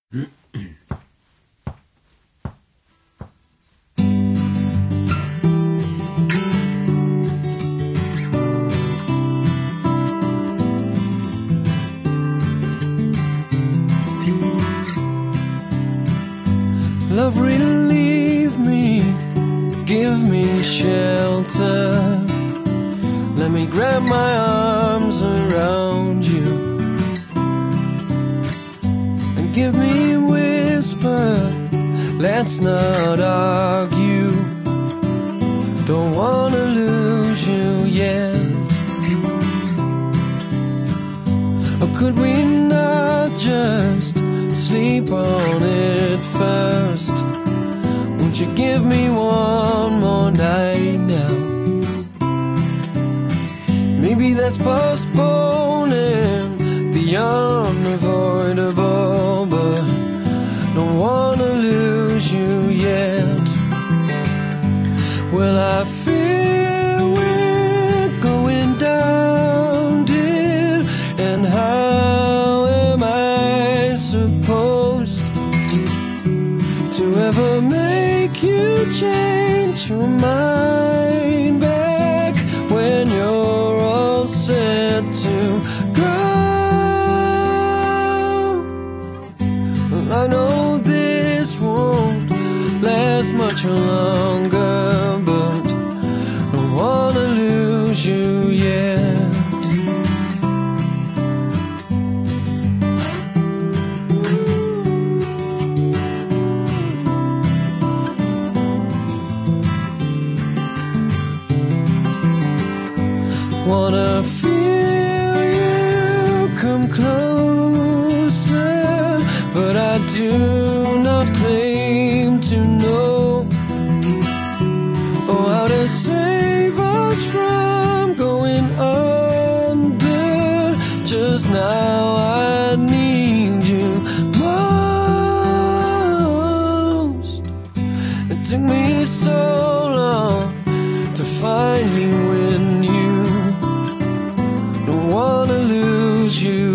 Love, relieve me, give me shelter. Let me grab my arms around you and give me a whisper. Let's not argue. Don't wanna lose you yet. Or could we not just sleep on it first? Won't you give me one more night now? Maybe that's postponing the unavoidable, but don't wanna lose you yet. Well, I feel we're going down, dear, and how am I supposed to ever make you change your mind back when you're all set to go? Well, I know this won't last much longer, but don't wanna lose you yet. Wanna feel you come closer, but I do not claim to know how to save us from going under. Just now I need you most. It took me so long to find you in you. Don't wanna lose you